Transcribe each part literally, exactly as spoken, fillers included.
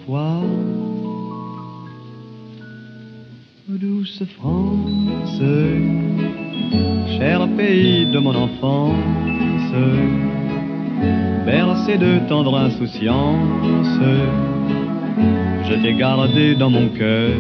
toi, douce France, cher pays de mon enfance, bercé de tendre insouciance, je t'ai gardé dans mon cœur.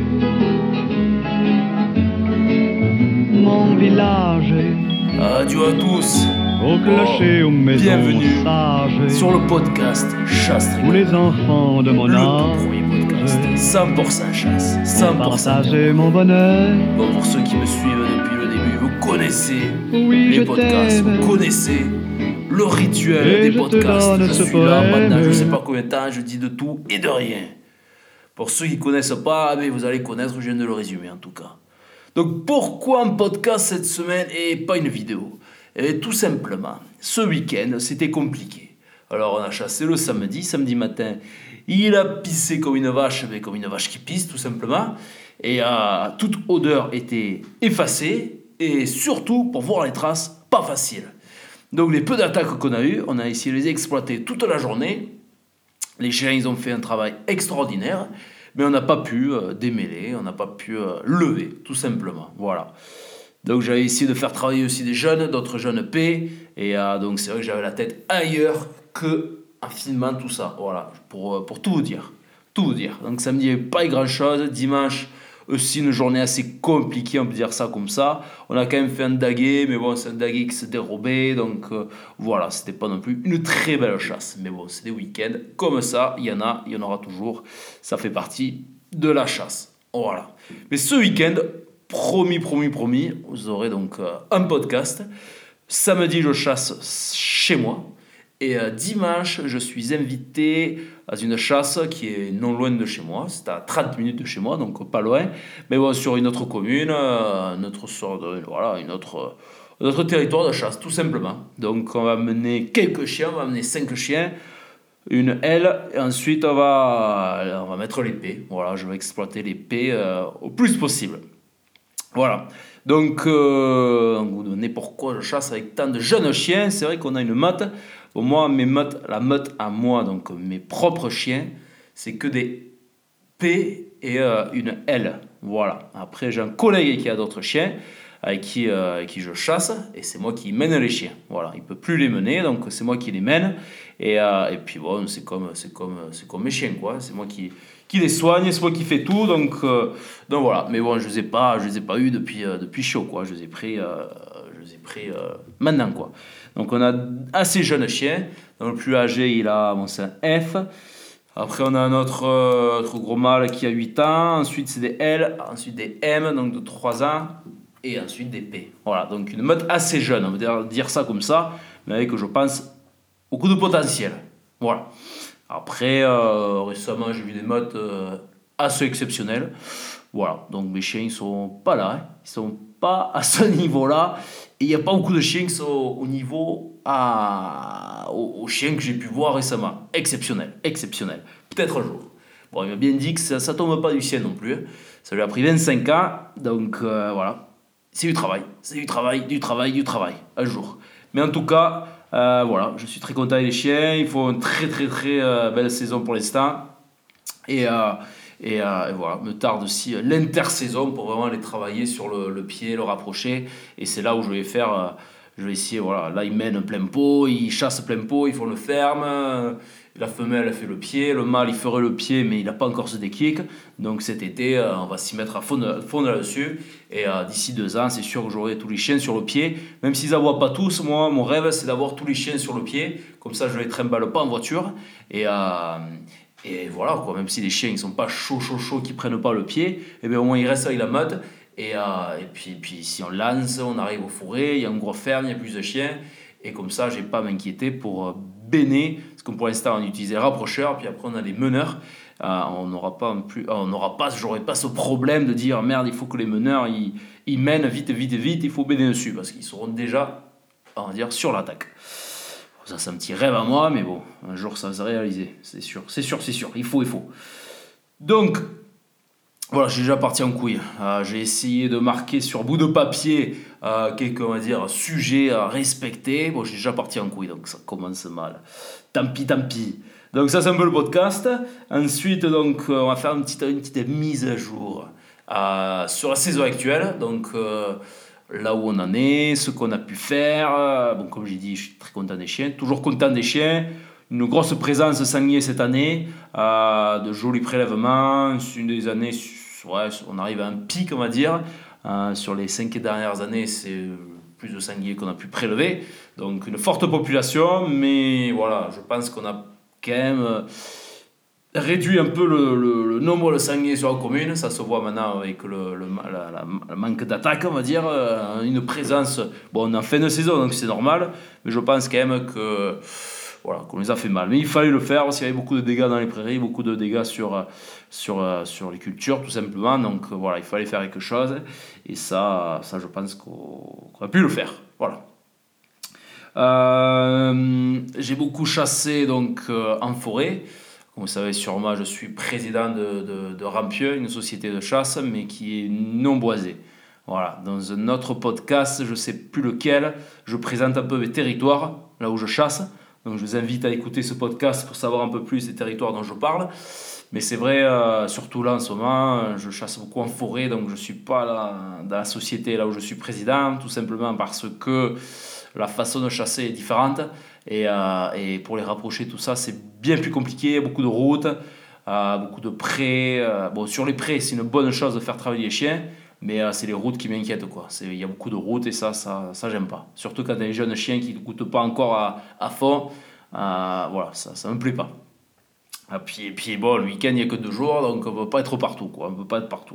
Mon village, adieu à tous. au clocher, Oh, aux maisons bienvenue sages, sur le podcast Chasse où les enfants de mon le âge tout premier podcast cent pour cent chasse, cent pour cent partager mon bonheur. Bon, pour ceux qui me suivent depuis le début, vous connaissez Oui, je les podcasts, t'aime. vous connaissez le rituel Et des je te podcasts. donne Je ce suis là poème. pendant je sais pas combien de temps, je dis de tout et de rien. Pour ceux qui connaissent pas, mais vous allez connaître, je viens de le résumer en tout cas. Donc pourquoi un podcast cette semaine et pas une vidéo ? Eh tout simplement, ce week-end c'était compliqué. Alors on a chassé le samedi, samedi matin, il a pissé comme une vache, mais comme une vache qui pisse tout simplement. Et euh, toute odeur était effacée et surtout pour voir les traces, pas facile. Donc les peu d'attaques qu'on a eues, on a essayé de les exploiter toute la journée. Les chiens ils ont fait un travail extraordinaire. Mais on n'a pas pu euh, démêler, on n'a pas pu euh, lever, tout simplement. Voilà. Donc j'avais essayé de faire travailler aussi des jeunes, d'autres jeunes P. Et euh, donc c'est vrai que j'avais la tête ailleurs qu'en filmant tout ça. Voilà, pour, euh, pour tout vous dire. Tout vous dire. Donc samedi, il n'y avait pas grand chose. Dimanche, aussi une journée assez compliquée, on peut dire ça comme ça. On a quand même fait un daguet, mais bon, c'est un daguet qui se dérobait. Donc euh, voilà, c'était pas non plus une très belle chasse. Mais bon, c'est des week-ends comme ça. Il y en a, il y en aura toujours. Ça fait partie de la chasse. Voilà. Mais ce week-end, promis, promis, promis, vous aurez donc euh, un podcast. Samedi, je chasse chez moi. Et euh, dimanche, je suis invité à une chasse qui est non loin de chez moi. C'est à trente minutes de chez moi, donc pas loin. Mais bon, sur une autre commune, euh, une autre sorte de, voilà, une autre, un autre territoire de chasse, tout simplement. Donc on va mener quelques chiens, on va mener cinq chiens, une aile, et ensuite on va, on va mettre l'épée. Voilà, je vais exploiter l'épée euh, au plus possible. Voilà. Donc, euh, vous donnez pourquoi je chasse avec tant de jeunes chiens. C'est vrai qu'on a une meute. Bon, moi, mes meutes, la meute à moi, donc mes propres chiens, c'est que des P et euh, une L. Voilà. Après, j'ai un collègue qui a d'autres chiens avec qui, euh, avec qui je chasse et c'est moi qui mène les chiens. Voilà. Il ne peut plus les mener, donc c'est moi qui les mène. Et, euh, et puis, bon, c'est comme, c'est, comme, c'est comme mes chiens, quoi. C'est moi qui, qui les soigne, c'est moi qui fais tout. Donc, euh, donc voilà. Mais bon, je ne les ai pas, je les ai pas eus depuis, euh, depuis chaud, quoi. Je les ai pris, euh, je les ai pris euh, maintenant, quoi. Donc on a assez jeunes chiens. Donc, le plus âgé, il a bon, c'est un F. Après, on a un autre, euh, autre gros mâle qui a huit ans. Ensuite, c'est des L. Ensuite, des M, donc de trois ans. Et ensuite, des P. Voilà, donc une meute assez jeune. On va dire, dire ça comme ça. Mais avec, je pense, beaucoup de potentiel. Voilà. Après, euh, récemment, j'ai vu des meutes euh, assez exceptionnelles. Voilà, donc mes chiens, ils sont pas là. Hein. Ils sont pas à ce niveau-là. Et il n'y a pas beaucoup de chiens qui sont au niveau à, aux, aux chiens que j'ai pu voir récemment. Exceptionnel, exceptionnel. Peut-être un jour. Bon, il m'a bien dit que ça ne tombe pas du ciel non plus. Hein. Ça lui a pris vingt-cinq ans. Donc euh, voilà, c'est du travail. C'est du travail, du travail, du travail. Un jour. Mais en tout cas, euh, voilà, je suis très content des chiens. Il faut une très très très euh, belle saison pour l'instant. Et... Euh, Et, euh, et voilà, me tarde aussi euh, l'intersaison pour vraiment les travailler sur le, le pied, le rapprocher. Et c'est là où je vais faire, euh, je vais essayer, voilà, là ils mènent plein pot, ils chassent plein pot, ils font le ferme. Euh, la femelle elle fait le pied, le mâle il ferait le pied mais il n'a pas encore ce déclic. Donc cet été, euh, on va s'y mettre à fond, fond là-dessus. Et euh, d'ici deux ans, c'est sûr que j'aurai tous les chiens sur le pied. Même s'ils n'en voient pas tous, moi, mon rêve c'est d'avoir tous les chiens sur le pied. Comme ça, je ne les trimballe pas en voiture. Et... Euh, Et voilà, quoi, même si les chiens ne sont pas chauds, chauds, chauds, qui ne prennent pas le pied, eh bien, au moins ils restent avec la meute. Et, euh, et puis, puis si on lance, on arrive au fourré, il y a un gros ferme, il y a plus de chiens. Et comme ça, je n'ai pas à m'inquiéter pour euh, béner. Parce que pour l'instant, on utilise les rapprocheurs, puis après, on a les meneurs. Euh, on n'aura pas, plus, euh, on n'aura pas, j'aurai pas ce problème de dire merde, il faut que les meneurs ils, ils mènent vite, vite, vite, il faut béner dessus. Parce qu'ils seront déjà, on va dire, sur l'attaque. Ça, c'est un petit rêve à moi, mais bon, un jour ça va se réaliser, c'est sûr, c'est sûr, c'est sûr, il faut, il faut. Donc, voilà, j'ai déjà parti en couille. Euh, j'ai essayé de marquer sur bout de papier euh, quelques, on va dire, sujets à respecter. Bon, j'ai déjà parti en couille, donc ça commence mal. Tant pis, tant pis. Donc ça c'est un peu le podcast. Ensuite donc on va faire une petite, une petite mise à jour euh, sur la saison actuelle. Donc euh, là où on en est, ce qu'on a pu faire. Bon, comme j'ai dit, je suis très content des chiens. Toujours content des chiens. Une grosse présence sanglier cette année. Euh, de jolis prélèvements. C'est une des années, ouais, on arrive à un pic on va dire. Euh, sur les cinq dernières années, c'est plus de sangliers qu'on a pu prélever. Donc une forte population. Mais voilà, je pense qu'on a quand même réduit un peu le, le, le nombre de sangliers sur la commune. Ça se voit maintenant avec le, le, la, la, le manque d'attaque, on va dire. Une présence, bon, on est en fin de saison, donc c'est normal, mais je pense quand même que, voilà, qu'on les a fait mal. Mais il fallait le faire parce qu'il y avait beaucoup de dégâts dans les prairies, beaucoup de dégâts sur, sur, sur les cultures, tout simplement. Donc voilà, il fallait faire quelque chose. Et ça, ça je pense qu'on, qu'on a pu le faire. Voilà. Euh, j'ai beaucoup chassé donc, euh, en forêt. Comme vous savez sûrement, je suis président de, de, de Rampieux, une société de chasse, mais qui est non boisée. Voilà. Dans un autre podcast, je ne sais plus lequel, je présente un peu mes territoires, là où je chasse. Donc je vous invite à écouter ce podcast pour savoir un peu plus des territoires dont je parle. Mais c'est vrai, euh, surtout là en ce moment, je chasse beaucoup en forêt, donc je ne suis pas là, dans la société là où je suis président, tout simplement parce que la façon de chasser est différente. Et, euh, et pour les rapprocher, tout ça, c'est bien plus compliqué. Beaucoup de routes, euh, beaucoup de prés. Euh, bon, sur les prés, c'est une bonne chose de faire travailler les chiens, mais euh, c'est les routes qui m'inquiètent, quoi. Il y a beaucoup de routes et ça, ça, ça j'aime pas. Surtout quand tu as un jeune chien qui ne goûte pas encore à, à fond. Euh, voilà, ça ne me plaît pas. Et puis, et puis bon, le week-end, il n'y a que deux jours, donc on ne peut pas être partout, quoi. On ne peut pas être partout.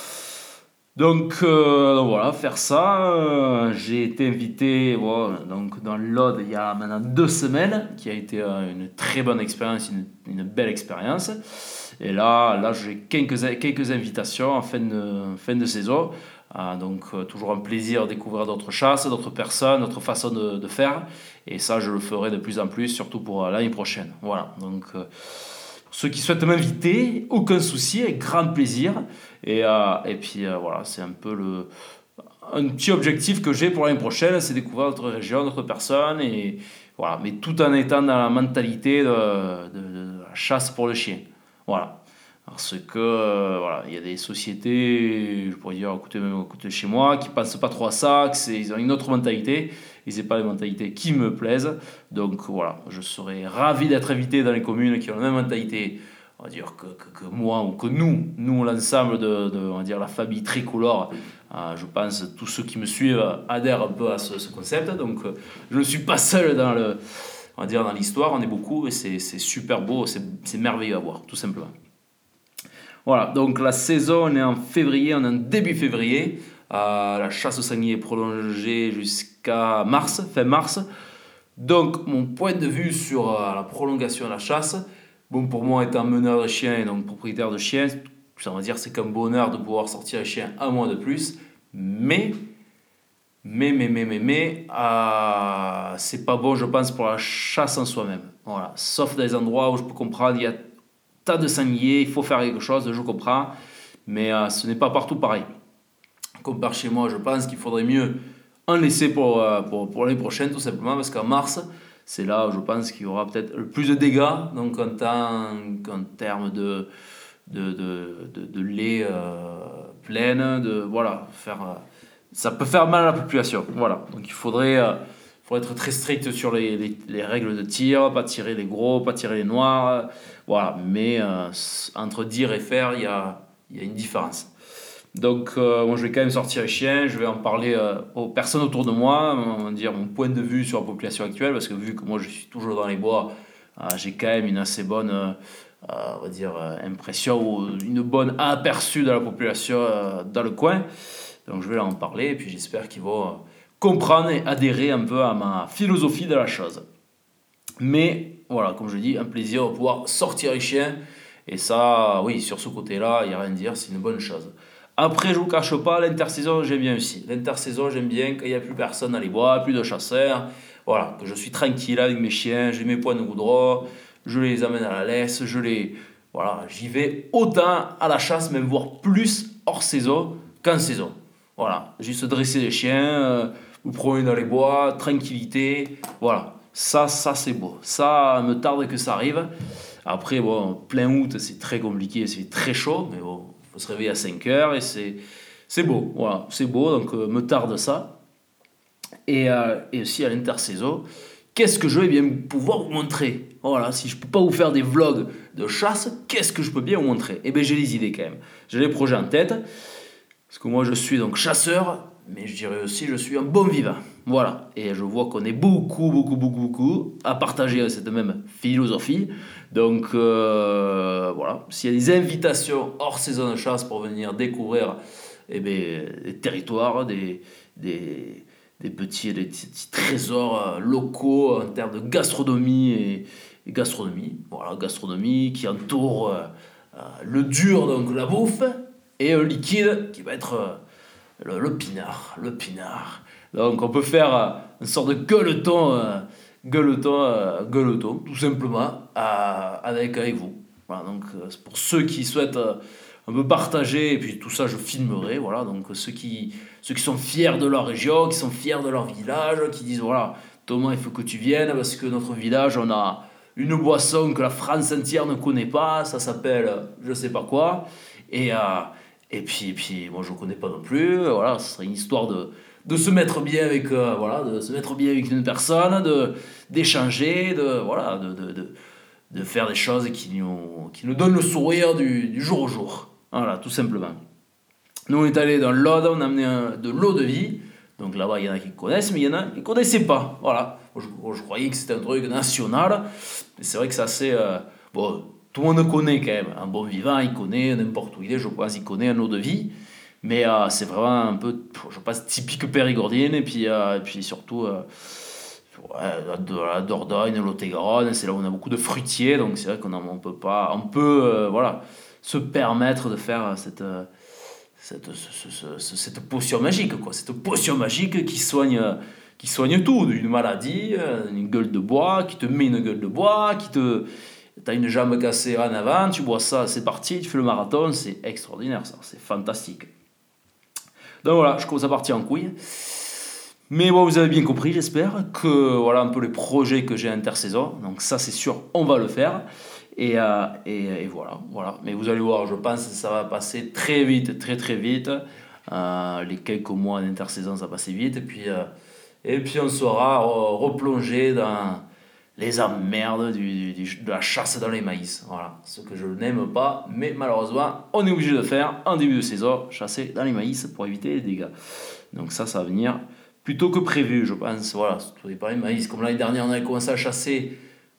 Donc, euh, donc voilà, faire ça. Euh, j'ai été invité voilà, donc dans l'Aude il y a maintenant deux semaines, qui a été euh, une très bonne expérience, une, une belle expérience. Et là, là j'ai quelques, quelques invitations en fin de, fin de saison. Euh, donc, euh, toujours un plaisir de découvrir d'autres chasses, d'autres personnes, d'autres façons de, de faire. Et ça, je le ferai de plus en plus, surtout pour euh, l'année prochaine. Voilà, donc... Euh, Ceux qui souhaitent m'inviter, aucun souci, avec grand plaisir. Et, euh, et puis euh, voilà, c'est un peu le, un petit objectif que j'ai pour l'année prochaine, c'est découvrir d'autres régions, d'autres personnes. Et, voilà, mais tout en étant dans la mentalité de, de, de la chasse pour le chien. Voilà. Parce que euh, voilà, il y a des sociétés, je pourrais dire, à côté, même à côté de chez moi, qui ne pensent pas trop à ça, que c'est, ils ont une autre mentalité. Ils n'ont pas les mentalités qui me plaisent. Donc voilà, je serais ravi d'être invité dans les communes qui ont la même mentalité, on va dire, que, que, que moi ou que nous, nous l'ensemble de, de on va dire, la famille tricolore. Euh, je pense que tous ceux qui me suivent adhèrent un peu à ce, ce concept. Donc euh, je ne suis pas seul dans, le, on va dire, dans l'histoire, on est beaucoup et c'est, c'est super beau, c'est, c'est merveilleux à voir, tout simplement. Voilà, donc la saison, on est en février, on est en début février. Euh, la chasse au sanglier est prolongée jusqu'à mars, fin mars. Donc, mon point de vue sur euh, la prolongation de la chasse, bon, pour moi, étant meneur de chiens et donc propriétaire de chiens, ça va dire c'est qu'un bonheur de pouvoir sortir les chiens un mois de plus. Mais, mais, mais, mais, mais, mais, euh, c'est pas bon, je pense, pour la chasse en soi-même. Voilà, sauf dans les endroits où je peux comprendre, il y a tas de sangliers, il faut faire quelque chose, je comprends, mais euh, ce n'est pas partout pareil. Comme par chez moi, je pense qu'il faudrait mieux en laisser pour, euh, pour, pour l'année prochaine, tout simplement, parce qu'en mars, c'est là où je pense qu'il y aura peut-être le plus de dégâts, donc en, temps, en termes de, de, de, de, de lait euh, pleine, de, voilà, faire, euh, ça peut faire mal à la population. Voilà. Donc il faudrait... Euh, Il faut être très strict sur les, les, les règles de tir, pas tirer les gros, pas tirer les noirs. Voilà. Mais euh, entre dire et faire, il y a, y a une différence. Donc, euh, moi, je vais quand même sortir les chiens. Je vais en parler euh, aux personnes autour de moi, on va dire mon point de vue sur la population actuelle, parce que vu que moi, je suis toujours dans les bois, euh, j'ai quand même une assez bonne euh, on va dire, euh, impression ou une bonne aperçu de la population euh, dans le coin. Donc, je vais en parler et puis j'espère qu'ils vont... Euh, comprendre et adhérer un peu à ma philosophie de la chose. Mais voilà, comme je dis, un plaisir de pouvoir sortir les chiens. Et ça, oui, sur ce côté-là, il n'y a rien à dire, c'est une bonne chose. Après, je ne vous cache pas, l'intersaison, j'aime bien aussi. L'intersaison, j'aime bien quand il n'y a plus personne dans les bois, plus de chasseurs. Voilà, que je suis tranquille avec mes chiens, j'ai mes points de goudron, je les amène à la laisse, je les... Voilà, j'y vais autant à la chasse, même voire plus hors saison qu'en saison. Voilà, juste dresser les chiens, euh, vous promener dans les bois, tranquillité, voilà. Ça, ça c'est beau. Ça me tarde que ça arrive. Après, bon, plein août, c'est très compliqué, c'est très chaud, mais bon, il faut se réveiller à cinq heures et c'est, c'est beau, voilà, c'est beau, donc euh, me tarde ça. Et, euh, et aussi à l'intersaison, qu'est-ce que je vais bien pouvoir vous montrer? Voilà, si je ne peux pas vous faire des vlogs de chasse, qu'est-ce que je peux bien vous montrer? Eh bien, j'ai des idées quand même, j'ai des projets en tête, parce que moi je suis donc chasseur, mais je dirais aussi je suis un bon vivant. Voilà, et je vois qu'on est beaucoup, beaucoup, beaucoup, beaucoup à partager cette même philosophie. Donc euh, voilà, s'il y a des invitations hors saison de chasse pour venir découvrir eh bien, des territoires, des, des, des, petits, des petits trésors locaux en termes de gastronomie et, et gastronomie, voilà, gastronomie qui entoure euh, le dur, donc la bouffe, et un liquide qui va être euh, le, le pinard, le pinard. Donc on peut faire euh, une sorte de gueuleton, euh, gueuleton, euh, gueuleton, tout simplement, euh, avec, avec vous. Voilà, donc euh, c'est pour ceux qui souhaitent euh, un peu partager, et puis tout ça je filmerai, voilà, donc ceux qui, ceux qui sont fiers de leur région, qui sont fiers de leur village, qui disent voilà, Thomas, il faut que tu viennes, parce que notre village, on a une boisson que la France entière ne connaît pas, ça s'appelle je sais pas quoi, et, euh, et puis, et puis moi je ne connais pas non plus, voilà, ce serait une histoire de, de se mettre bien avec, euh, voilà, de se mettre bien avec une personne, de, d'échanger, de, voilà, de, de, de, de faire des choses qui nous, qui nous donnent le sourire du, du jour au jour, voilà, tout simplement. Nous on est allé dans l'Aude, on a amené un, de l'eau de vie, donc là-bas il y en a qui connaissent, mais il y en a qui ne connaissaient pas, voilà. Je, je croyais que c'était un truc national, mais c'est vrai que c'est assez... Euh, bon, tout le monde connaît quand même, un bon vivant, il connaît, n'importe où il est, je pense, il connaît un eau de vie, mais euh, c'est vraiment un peu, je pense, typique périgordienne, et puis, euh, et puis surtout, euh, ouais, de la Dordogne, Lot-et-Garonne, c'est là où on a beaucoup de fruitiers, donc c'est vrai qu'on ne peut pas, on peut, euh, voilà, se permettre de faire cette... Euh, Cette, ce, ce, ce, cette potion magique, quoi. Cette potion magique qui soigne, qui soigne tout, une maladie, une gueule de bois, qui te met une gueule de bois, qui te... T'as une jambe cassée en avant, tu bois ça, c'est parti, tu fais le marathon, c'est extraordinaire ça, c'est fantastique. Donc voilà, je commence à partir en couille. Mais bon, vous avez bien compris, j'espère, que voilà un peu les projets que j'ai intersaison. Donc ça, c'est sûr, on va le faire. Et, euh, et, et voilà, voilà. Mais vous allez voir, je pense que ça va passer très vite, très très vite. Euh, les quelques mois d'intersaison, ça va passer vite. Et puis, euh, et puis on sera replongé dans les emmerdes du, du, de la chasse dans les maïs. Voilà, ce que je n'aime pas, mais malheureusement, on est obligé de faire en début de saison, chasser dans les maïs pour éviter les dégâts. Donc ça, ça va venir plutôt que prévu, je pense. Voilà, tout dépend des maïs. Comme l'année dernière, on avait commencé à chasser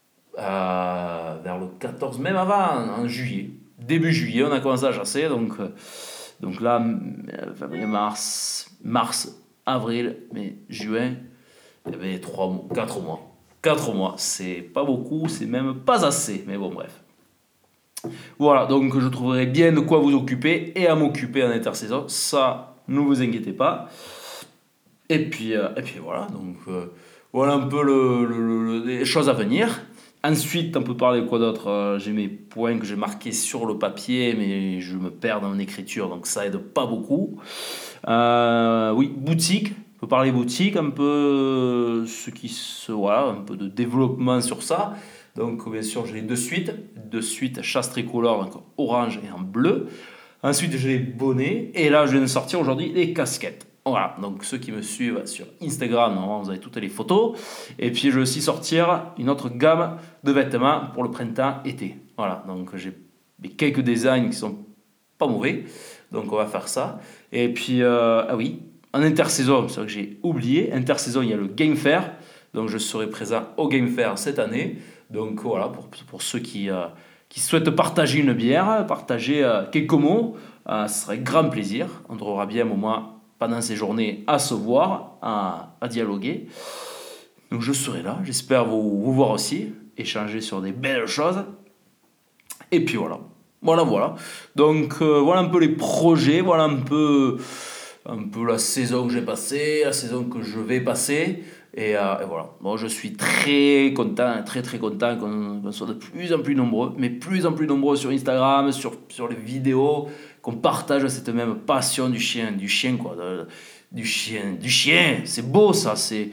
euh, vers le quatorze, même avant, en juillet. Début juillet, on a commencé à chasser. Donc, euh, donc là, février, mars, mars, avril, mai, juin, il y avait trois mois, quatre mois. quatre mois, c'est pas beaucoup, c'est même pas assez. Mais bon, bref. Voilà, donc je trouverai bien de quoi vous occuper et à m'occuper en intersaison. Ça, ne vous inquiétez pas. Et puis, euh, et puis voilà, donc euh, voilà un peu le, le, le, les choses à venir. Ensuite, on peut parler de quoi d'autre. euh, J'ai mes points que j'ai marqués sur le papier, mais je me perds dans mon écriture, donc ça aide pas beaucoup. Euh, oui, boutique. On peut parler boutique, un peu euh, ce qui se, voilà, un peu de développement sur ça. Donc bien sûr, j'ai deux suites, deux suites chasse tricolore, donc orange et en bleu. Ensuite, j'ai les bonnets, et là, je viens de sortir aujourd'hui les casquettes. Voilà, donc ceux qui me suivent sur Instagram, normalement, vous avez toutes les photos. Et puis, je vais aussi sortir une autre gamme de vêtements pour le printemps-été. Voilà, donc j'ai quelques designs qui sont pas mauvais. Donc, on va faire ça. Et puis, euh, ah oui, en intersaison, c'est vrai que j'ai oublié. Intersaison, il y a le Game Fair. Donc, je serai présent au Game Fair cette année. Donc, voilà, pour, pour ceux qui, euh, qui souhaitent partager une bière, partager euh, quelques mots, euh, ce serait grand plaisir. On trouvera bien un moment pendant ces journées à se voir, à, à dialoguer. Donc je serai là, j'espère vous, vous voir aussi, échanger sur des belles choses. Et puis voilà, voilà, voilà. Donc euh, voilà un peu les projets, voilà un peu, un peu la saison que j'ai passée, la saison que je vais passer. Et, euh, et voilà, bon, je suis très content, très très content qu'on, qu'on soit de plus en plus nombreux, mais plus en plus nombreux sur Instagram, sur, sur les vidéos, qu'on partage cette même passion du chien, du chien quoi, de, du chien, du chien, c'est beau ça, c'est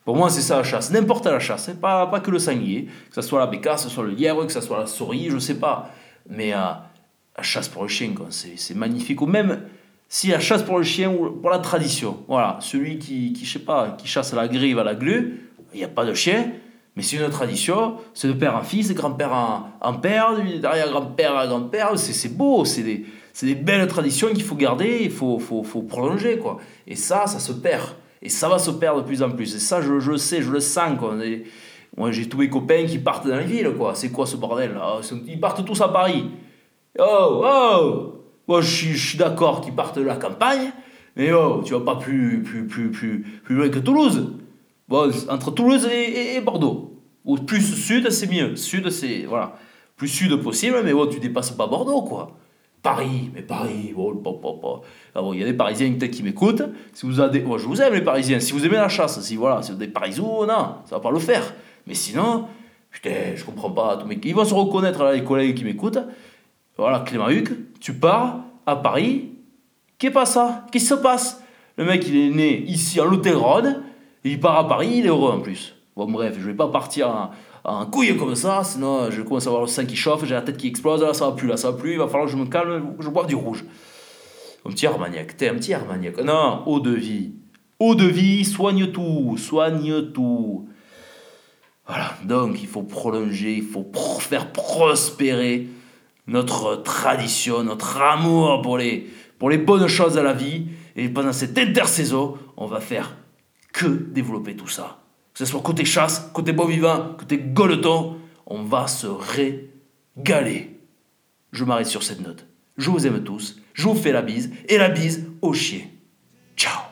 Pour moi, c'est ça la chasse. N'importe la chasse, hein. pas, pas que le sanglier. Que ce soit la bécasse, que ce soit le lièvre, que ce soit la souris, je sais pas. Mais euh, la chasse pour le chien, quoi, c'est, c'est magnifique. Ou même si la chasse pour le chien ou pour la tradition. Voilà, celui qui, qui, je sais pas, qui chasse à la grive, à la glu, il n'y a pas de chien. Mais c'est une tradition, c'est de père en fils, de grand-père en, en père, d'arrière-grand-père à grand-père. C'est, c'est beau, c'est des, c'est des belles traditions qu'il faut garder, il faut, faut, faut prolonger, quoi. Et ça, ça se perd. Et ça va se perdre de plus en plus. Et ça, je, je le sais, je le sens, quoi. Et moi, j'ai tous mes copains qui partent dans les villes, quoi. C'est quoi ce bordel là? Ils partent tous à Paris. Oh, oh! Moi, je suis, je suis d'accord qu'ils partent de la campagne, mais oh, tu vas pas plus, plus, plus, plus, plus loin que Toulouse. Bon, entre Toulouse et, et, et Bordeaux. Ou plus sud, c'est mieux. Sud, c'est, voilà, plus sud possible, mais bon, tu dépasses pas Bordeaux, quoi. Paris, mais Paris, bon, bon, bon, bon. Ah bon, il y a des Parisiens peut-être qui m'écoutent. Si vous avez, moi, je vous aime les Parisiens. Si vous aimez la chasse, si voilà, si vous êtes des Parisous, non, ça va pas le faire. Mais sinon, putain, je comprends pas. Tous mes... Ils vont se reconnaître là, les collègues qui m'écoutent. Voilà, Clément Huc, tu pars à Paris. Qu'est-ce pas ça? Qu'est-ce qui se passe? Le mec, il est né ici à l'Hôtel Rhône. Il part à Paris, il est heureux en plus. Bon, bref, je vais pas partir en, en couille comme ça, sinon je commence à avoir le sang qui chauffe, j'ai la tête qui explose, là ça va plus, là ça va plus, il va falloir que je me calme, que je boive du rouge. Un petit Armagnac, t'es un petit Armagnac. Non, eau de vie. Eau de vie, soigne tout, soigne tout. Voilà, donc il faut prolonger, il faut pro- faire prospérer notre tradition, notre amour pour les, pour les bonnes choses à la vie. Et pendant cette intersaison, on va faire que développer tout ça. Que ce soit côté chasse, côté bon vivant, côté goleton, on va se régaler. Je m'arrête sur cette note. Je vous aime tous, je vous fais la bise, et la bise aux chiens. Ciao.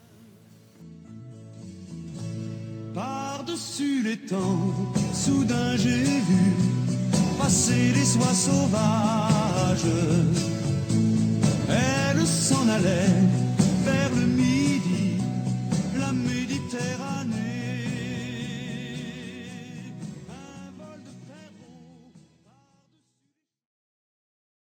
Par-dessus les temps, soudain j'ai vu passer les oies sauvages. Elles s'en allaient